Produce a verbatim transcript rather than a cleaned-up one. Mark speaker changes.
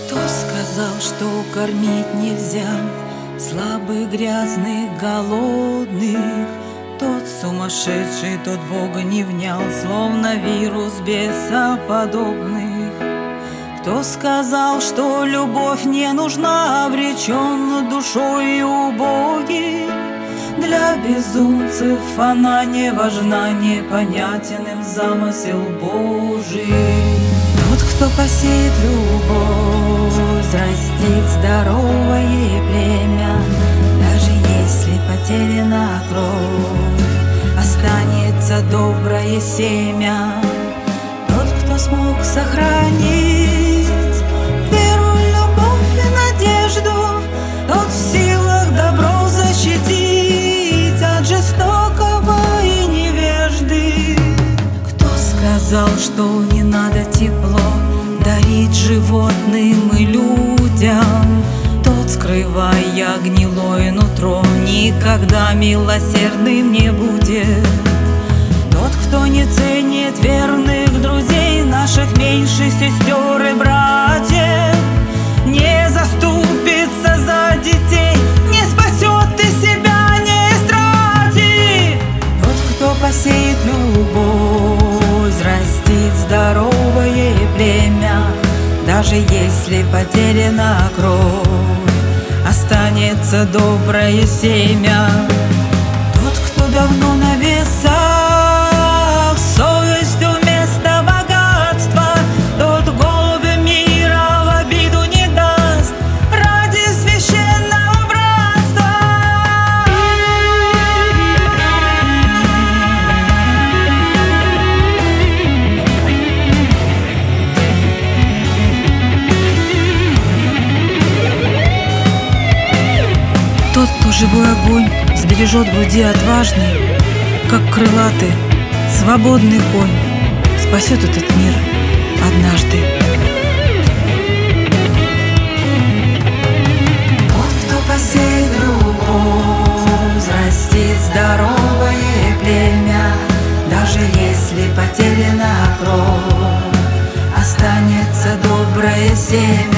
Speaker 1: Кто сказал, что кормить нельзя слабых, грязных, голодных? Тот сумасшедший, тот Бога не внял, словно вирус бесоподобных. Кто сказал, что любовь не нужна, обречен душой и убогий? Для безумцев она не важна, непонятен им замысел Божий. Тот, кто посеет любовь, взрастит здоровое племя. Даже если потеряна кровь, останется доброе семя. Тот, кто смог сохранить веру, любовь и надежду, тот в силах добро защитить от жестокого и невежды. Кто сказал, что не надо тепло дарить животным и людям? Тот, скрывая гнилое нутро, никогда милосердным не будет. Тот, кто не ценит верных друзей, наших меньших сестер и братьев, не заступится за детей, не спасет и себя не истратит. Тот, кто посеет любовь, взрастит здоровое племя. Даже если потеряна кровь, останется доброе семя. Тот, кто давно на весах, совестью вместо богатства, тот голубя мира в обиду не даст ради священного братства. Тот, кто живой огонь сбережет в груди отважный, как крылатый, свободный конь, спасет этот мир однажды. Тот, кто посеет любовь, взрастит здоровое племя. Даже если потеряна кровь, останется доброе семя.